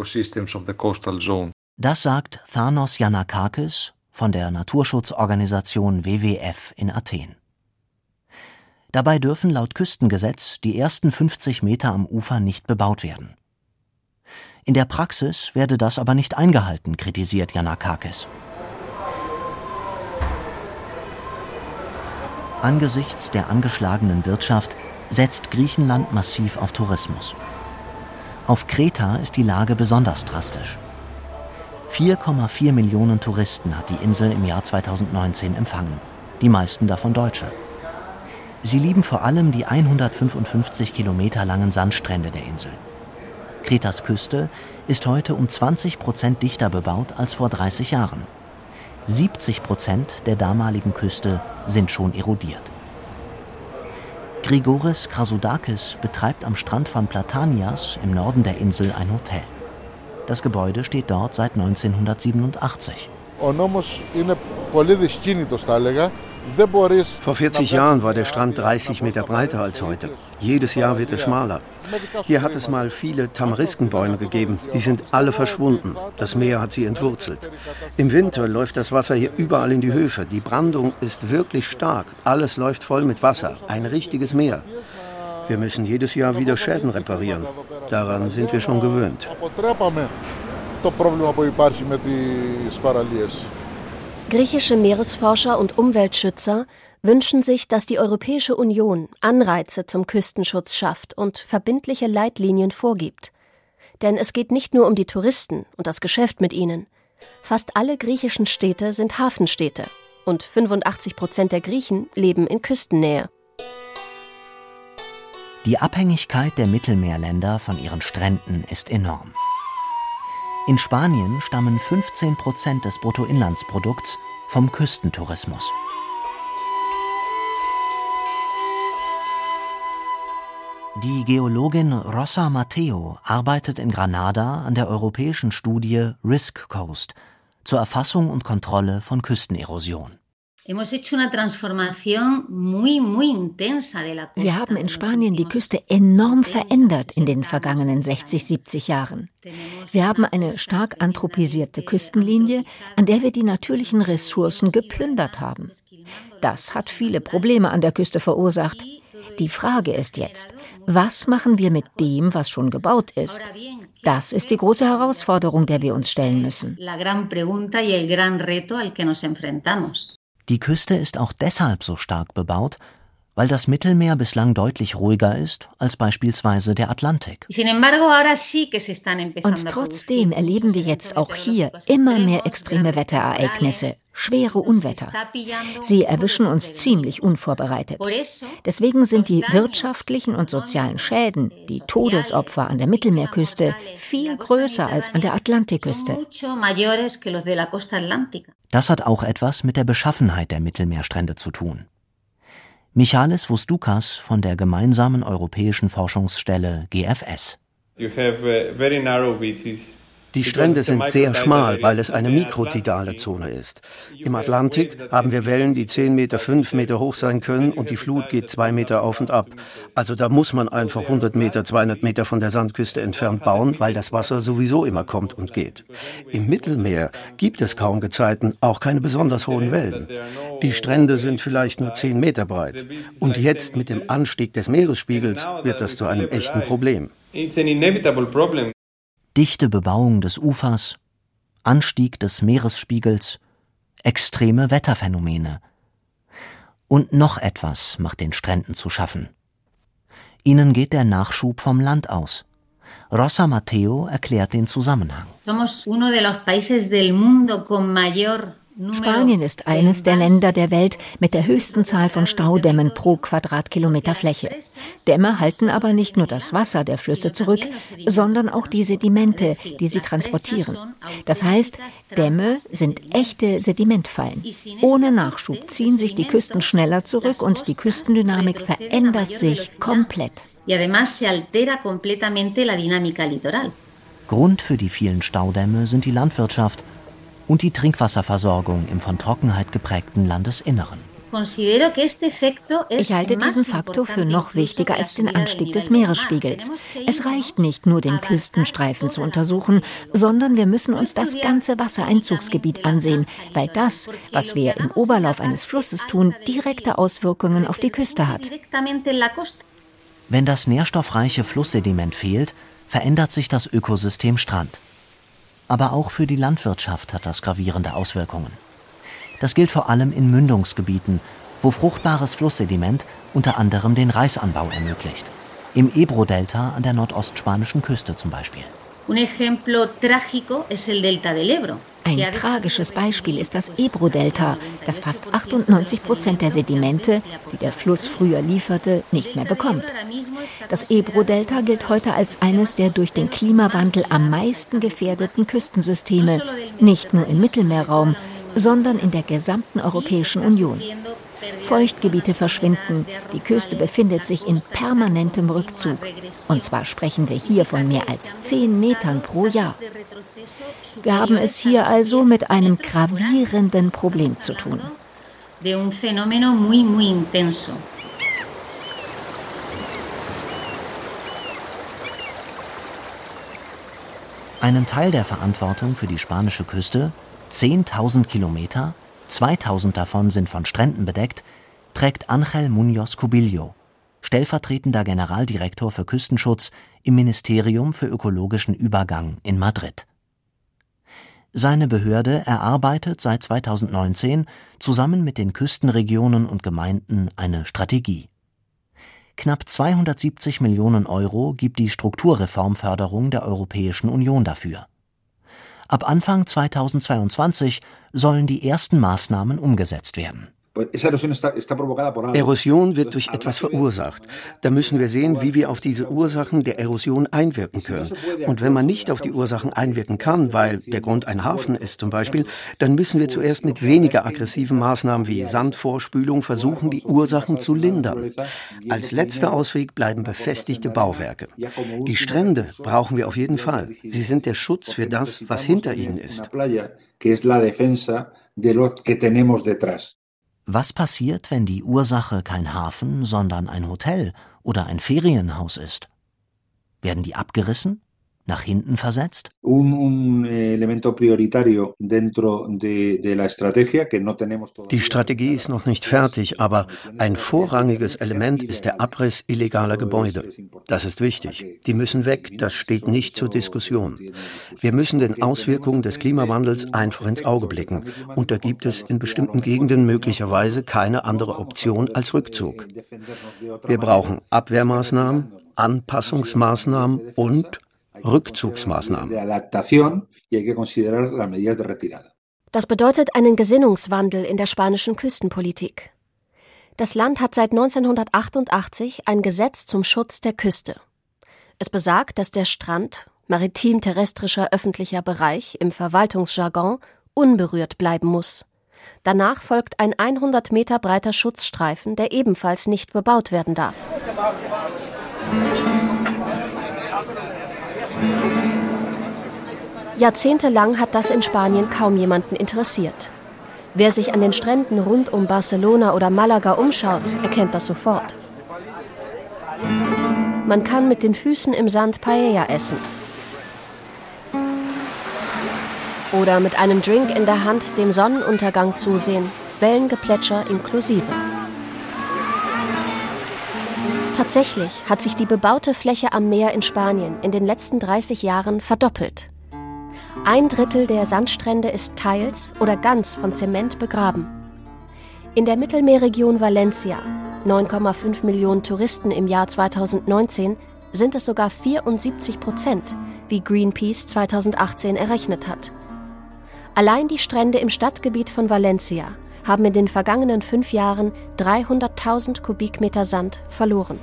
Das sagt Thanos Yannakakis von der Naturschutzorganisation WWF in Athen. Dabei dürfen laut Küstengesetz die ersten 50 Meter am Ufer nicht bebaut werden. In der Praxis werde das aber nicht eingehalten, kritisiert Yannakakis. Angesichts der angeschlagenen Wirtschaft setzt Griechenland massiv auf Tourismus. Auf Kreta ist die Lage besonders drastisch. 4,4 Millionen Touristen hat die Insel im Jahr 2019 empfangen, die meisten davon Deutsche. Sie lieben vor allem die 155 Kilometer langen Sandstrände der Insel. Kretas Küste ist heute um 20% dichter bebaut als vor 30 Jahren. 70% der damaligen Küste sind schon erodiert. Grigoris Krasoudakis betreibt am Strand von Platanias im Norden der Insel ein Hotel. Das Gebäude steht dort seit 1987. Vor 40 Jahren war der Strand 30 Meter breiter als heute. Jedes Jahr wird er schmaler. Hier hat es mal viele Tamariskenbäume gegeben. Die sind alle verschwunden. Das Meer hat sie entwurzelt. Im Winter läuft das Wasser hier überall in die Höfe. Die Brandung ist wirklich stark. Alles läuft voll mit Wasser. Ein richtiges Meer. Wir müssen jedes Jahr wieder Schäden reparieren. Daran sind wir schon gewöhnt. Griechische Meeresforscher und Umweltschützer wünschen sich, dass die Europäische Union Anreize zum Küstenschutz schafft und verbindliche Leitlinien vorgibt. Denn es geht nicht nur um die Touristen und das Geschäft mit ihnen. Fast alle griechischen Städte sind Hafenstädte und 85% der Griechen leben in Küstennähe. Die Abhängigkeit der Mittelmeerländer von ihren Stränden ist enorm. In Spanien stammen 15% des Bruttoinlandsprodukts vom Küstentourismus. Die Geologin Rosa Mateo arbeitet in Granada an der europäischen Studie Risk Coast zur Erfassung und Kontrolle von Küstenerosion. Wir haben in Spanien die Küste enorm verändert in den vergangenen 60, 70 Jahren. Wir haben eine stark anthropisierte Küstenlinie, an der wir die natürlichen Ressourcen geplündert haben. Das hat viele Probleme an der Küste verursacht. Die Frage ist jetzt, was machen wir mit dem, was schon gebaut ist? Das ist die große Herausforderung, der wir uns stellen müssen. Die Küste ist auch deshalb so stark bebaut, weil das Mittelmeer bislang deutlich ruhiger ist als beispielsweise der Atlantik. Und trotzdem erleben wir jetzt auch hier immer mehr extreme Wetterereignisse, schwere Unwetter. Sie erwischen uns ziemlich unvorbereitet. Deswegen sind die wirtschaftlichen und sozialen Schäden, die Todesopfer an der Mittelmeerküste, viel größer als an der Atlantikküste. Das hat auch etwas mit der Beschaffenheit der Mittelmeerstrände zu tun. Michalis Voustoukas von der gemeinsamen europäischen Forschungsstelle GFS. Die Strände sind sehr schmal, weil es eine mikrotidale Zone ist. Im Atlantik haben wir Wellen, die 10 Meter, 5 Meter hoch sein können und die Flut geht 2 Meter auf und ab. Also da muss man einfach 100 Meter, 200 Meter von der Sandküste entfernt bauen, weil das Wasser sowieso immer kommt und geht. Im Mittelmeer gibt es kaum Gezeiten, auch keine besonders hohen Wellen. Die Strände sind vielleicht nur 10 Meter breit. Und jetzt mit dem Anstieg des Meeresspiegels wird das zu einem echten Problem. Dichte Bebauung des Ufers, Anstieg des Meeresspiegels, extreme Wetterphänomene. Und noch etwas macht den Stränden zu schaffen. Ihnen geht der Nachschub vom Land aus. Rosa Mateo erklärt den Zusammenhang. Spanien ist eines der Länder der Welt mit der höchsten Zahl von Staudämmen pro Quadratkilometer Fläche. Dämme halten aber nicht nur das Wasser der Flüsse zurück, sondern auch die Sedimente, die sie transportieren. Das heißt, Dämme sind echte Sedimentfallen. Ohne Nachschub ziehen sich die Küsten schneller zurück und die Küstendynamik verändert sich komplett. Grund für die vielen Staudämme sind die Landwirtschaft und die Trinkwasserversorgung im von Trockenheit geprägten Landesinneren. Ich halte diesen Faktor für noch wichtiger als den Anstieg des Meeresspiegels. Es reicht nicht, nur den Küstenstreifen zu untersuchen, sondern wir müssen uns das ganze Wassereinzugsgebiet ansehen, weil das, was wir im Oberlauf eines Flusses tun, direkte Auswirkungen auf die Küste hat. Wenn das nährstoffreiche Flusssediment fehlt, verändert sich das Ökosystem Strand. Aber auch für die Landwirtschaft hat das gravierende Auswirkungen. Das gilt vor allem in Mündungsgebieten, wo fruchtbares Flusssediment unter anderem den Reisanbau ermöglicht. Im Ebro-Delta an der nordostspanischen Küste zum Beispiel. Ein tragisches Beispiel ist das Ebro-Delta, das fast 98% der Sedimente, die der Fluss früher lieferte, nicht mehr bekommt. Das Ebro-Delta gilt heute als eines der durch den Klimawandel am meisten gefährdeten Küstensysteme, nicht nur im Mittelmeerraum, sondern in der gesamten Europäischen Union. Feuchtgebiete verschwinden, die Küste befindet sich in permanentem Rückzug. Und zwar sprechen wir hier von mehr als 10 Metern pro Jahr. Wir haben es hier also mit einem gravierenden Problem zu tun. Einen Teil der Verantwortung für die spanische Küste, 10.000 Kilometer, 2.000 davon sind von Stränden bedeckt, trägt Ángel Muñoz Cubillo, stellvertretender Generaldirektor für Küstenschutz im Ministerium für ökologischen Übergang in Madrid. Seine Behörde erarbeitet seit 2019 zusammen mit den Küstenregionen und Gemeinden eine Strategie. Knapp 270 Millionen Euro gibt die Strukturreformförderung der Europäischen Union dafür. Ab Anfang 2022 sollen die ersten Maßnahmen umgesetzt werden. Erosion wird durch etwas verursacht. Da müssen wir sehen, wie wir auf diese Ursachen der Erosion einwirken können. Und wenn man nicht auf die Ursachen einwirken kann, weil der Grund ein Hafen ist zum Beispiel, dann müssen wir zuerst mit weniger aggressiven Maßnahmen wie Sandvorspülung versuchen, die Ursachen zu lindern. Als letzter Ausweg bleiben befestigte Bauwerke. Die Strände brauchen wir auf jeden Fall. Sie sind der Schutz für das, was hinter ihnen ist. Was passiert, wenn die Ursache kein Hafen, sondern ein Hotel oder ein Ferienhaus ist? Werden die abgerissen? Nach hinten versetzt? Die Strategie ist noch nicht fertig, aber ein vorrangiges Element ist der Abriss illegaler Gebäude. Das ist wichtig. Die müssen weg, das steht nicht zur Diskussion. Wir müssen den Auswirkungen des Klimawandels einfach ins Auge blicken. Und da gibt es in bestimmten Gegenden möglicherweise keine andere Option als Rückzug. Wir brauchen Abwehrmaßnahmen, Anpassungsmaßnahmen und Rückzugsmaßnahmen. Das bedeutet einen Gesinnungswandel in der spanischen Küstenpolitik. Das Land hat seit 1988 ein Gesetz zum Schutz der Küste. Es besagt, dass der Strand, maritim-terrestrischer öffentlicher Bereich im Verwaltungsjargon, unberührt bleiben muss. Danach folgt ein 100 Meter breiter Schutzstreifen, der ebenfalls nicht bebaut werden darf. Jahrzehntelang hat das in Spanien kaum jemanden interessiert. Wer sich an den Stränden rund um Barcelona oder Malaga umschaut, erkennt das sofort. Man kann mit den Füßen im Sand Paella essen. Oder mit einem Drink in der Hand dem Sonnenuntergang zusehen, Wellengeplätscher inklusive. Tatsächlich hat sich die bebaute Fläche am Meer in Spanien in den letzten 30 Jahren verdoppelt. 1/3 der Sandstrände ist teils oder ganz von Zement begraben. In der Mittelmeerregion Valencia, 9,5 Millionen Touristen im Jahr 2019, sind es sogar 74%, wie Greenpeace 2018 errechnet hat. Allein die Strände im Stadtgebiet von Valencia haben in den vergangenen 5 Jahren 300.000 Kubikmeter Sand verloren.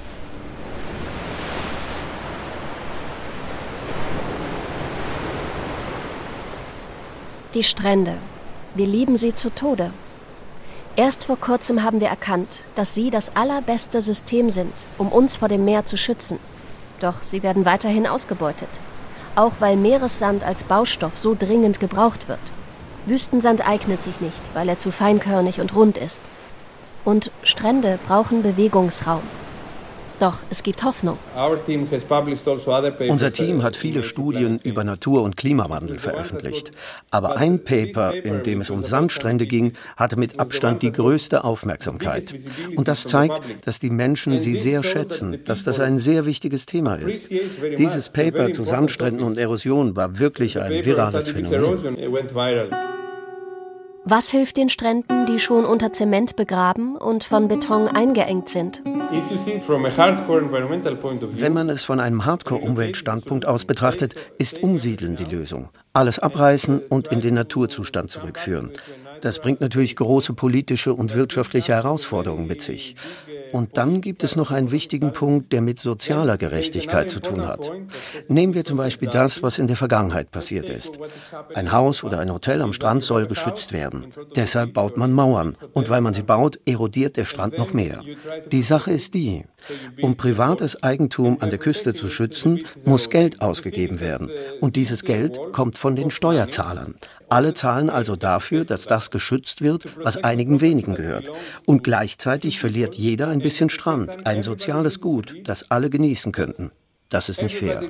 Die Strände. Wir lieben sie zu Tode. Erst vor kurzem haben wir erkannt, dass sie das allerbeste System sind, um uns vor dem Meer zu schützen. Doch sie werden weiterhin ausgebeutet. Auch weil Meeressand als Baustoff so dringend gebraucht wird. Wüstensand eignet sich nicht, weil er zu feinkörnig und rund ist. Und Strände brauchen Bewegungsraum. Doch es gibt Hoffnung. Unser Team hat viele Studien über Natur- und Klimawandel veröffentlicht. Aber ein Paper, in dem es um Sandstrände ging, hatte mit Abstand die größte Aufmerksamkeit. Und das zeigt, dass die Menschen sie sehr schätzen, dass das ein sehr wichtiges Thema ist. Dieses Paper zu Sandstränden und Erosion war wirklich ein virales Phänomen. Was hilft den Stränden, die schon unter Zement begraben und von Beton eingeengt sind? Wenn man es von einem Hardcore-Umweltstandpunkt aus betrachtet, ist Umsiedeln die Lösung. Alles abreißen und in den Naturzustand zurückführen. Das bringt natürlich große politische und wirtschaftliche Herausforderungen mit sich. Und dann gibt es noch einen wichtigen Punkt, der mit sozialer Gerechtigkeit zu tun hat. Nehmen wir zum Beispiel das, was in der Vergangenheit passiert ist. Ein Haus oder ein Hotel am Strand soll geschützt werden. Deshalb baut man Mauern. Und weil man sie baut, erodiert der Strand noch mehr. Die Sache ist die: Um privates Eigentum an der Küste zu schützen, muss Geld ausgegeben werden. Und dieses Geld kommt von den Steuerzahlern. Alle zahlen also dafür, dass das geschützt wird, was einigen wenigen gehört. Und gleichzeitig verliert jeder ein bisschen Strand, ein soziales Gut, das alle genießen könnten. Das ist nicht fair.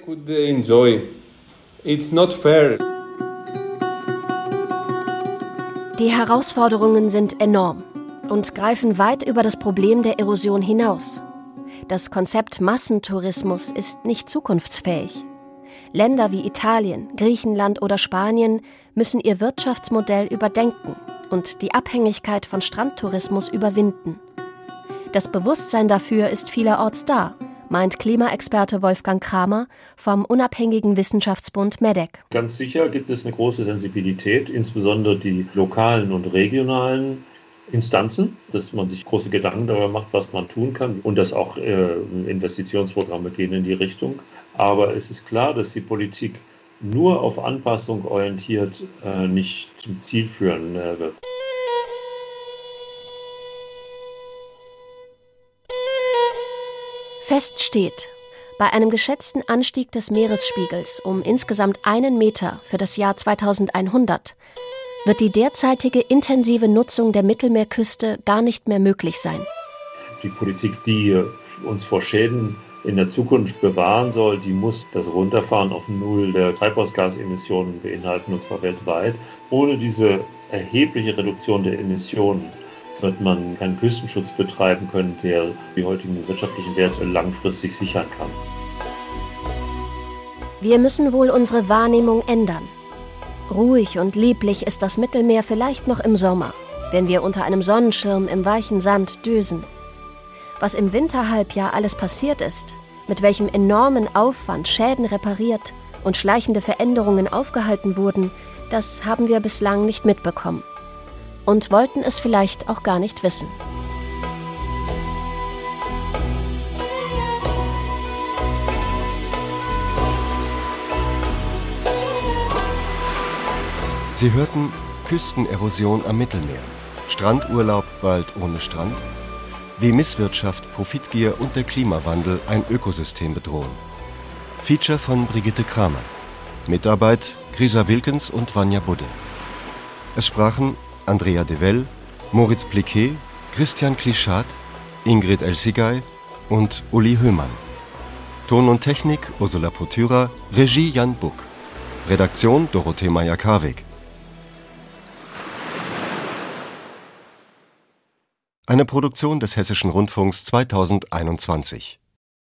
Die Herausforderungen sind enorm und greifen weit über das Problem der Erosion hinaus. Das Konzept Massentourismus ist nicht zukunftsfähig. Länder wie Italien, Griechenland oder Spanien müssen ihr Wirtschaftsmodell überdenken und die Abhängigkeit von Strandtourismus überwinden. Das Bewusstsein dafür ist vielerorts da, meint Klimaexperte Wolfgang Kramer vom unabhängigen Wissenschaftsbund MEDEC. Ganz sicher gibt es eine große Sensibilität, insbesondere die lokalen und regionalen Instanzen, dass man sich große Gedanken darüber macht, was man tun kann und dass auch Investitionsprogramme gehen in die Richtung. Aber es ist klar, dass die Politik nur auf Anpassung orientiert nicht zum Ziel führen wird. Fest steht, bei einem geschätzten Anstieg des Meeresspiegels um insgesamt 1 Meter für das Jahr 2100 wird die derzeitige intensive Nutzung der Mittelmeerküste gar nicht mehr möglich sein. Die Politik, die uns vor Schäden in der Zukunft bewahren soll, die muss das Runterfahren auf Null der Treibhausgasemissionen beinhalten, und zwar weltweit. Ohne diese erhebliche Reduktion der Emissionen wird man keinen Küstenschutz betreiben können, der die heutigen wirtschaftlichen Werte langfristig sichern kann. Wir müssen wohl unsere Wahrnehmung ändern. Ruhig und lieblich ist das Mittelmeer vielleicht noch im Sommer, wenn wir unter einem Sonnenschirm im weichen Sand dösen. Was im Winterhalbjahr alles passiert ist, mit welchem enormen Aufwand Schäden repariert und schleichende Veränderungen aufgehalten wurden, das haben wir bislang nicht mitbekommen. Und wollten es vielleicht auch gar nicht wissen. Sie hörten Küstenerosion am Mittelmeer, Strandurlaub bald ohne Strand, wie Misswirtschaft, Profitgier und der Klimawandel ein Ökosystem bedrohen. Feature von Brigitte Kramer. Mitarbeit Grisa Wilkens und Vanja Budde. Es sprachen Andrea Devell, Moritz Pliquet, Christian Klischat, Ingrid Elsigay und Uli Höhmann. Ton und Technik Ursula Potyra, Regie Jan Buck. Redaktion Dorothee Meyer-Karweg. Eine Produktion des Hessischen Rundfunks 2021.